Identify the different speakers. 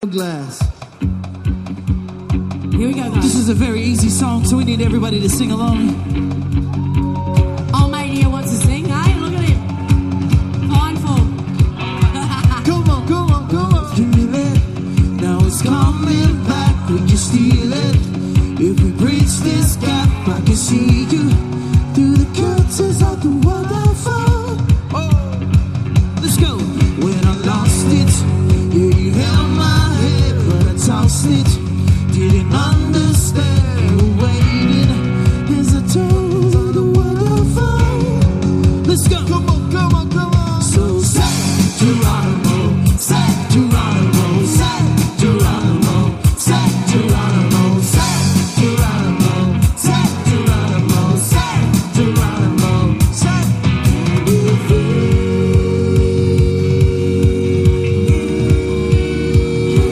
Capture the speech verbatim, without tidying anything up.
Speaker 1: Glass.
Speaker 2: Here we go, guys.
Speaker 1: This is a very easy song, so we need everybody to sing along.
Speaker 2: Old mate here wants to sing. Hey, look at him. Fine form.
Speaker 1: Come on, come on, come on. Feel it. Now it's coming back when you steal it. If we bridge this gap, I can see you.